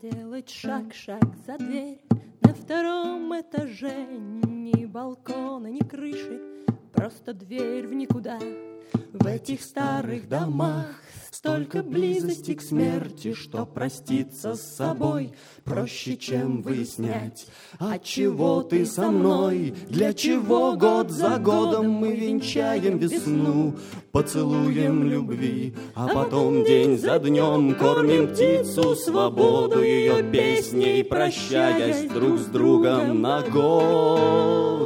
Делать шаг за дверь. На втором этаже ни балкона, ни крыши, просто дверь в никуда. В этих старых домах столько близости к смерти, что проститься с собой проще, чем выяснять, отчего ты со мной, для чего год за годом мы венчаем весну поцелуем любви, а потом день за днем кормим птицу свободу ее песней, прощаясь друг с другом на год.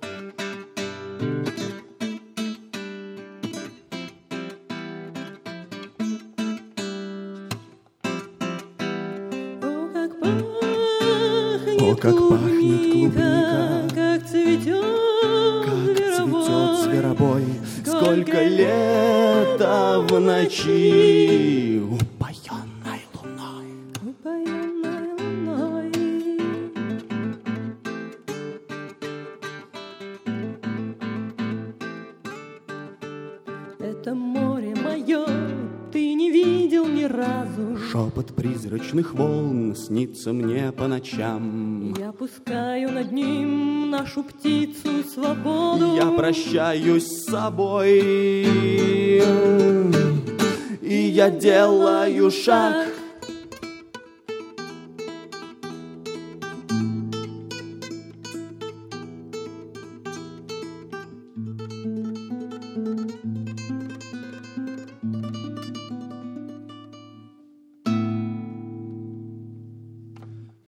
О, как пахнет клубника, как цветет зверобой, сколько лета в ночи, упоенной луной. Это море мое ты не видел ни разу. Шепот призрачных волн снится мне по ночам. Я пускаю над ним нашу птицу свободу. Я прощаюсь с собой, и я делаю шаг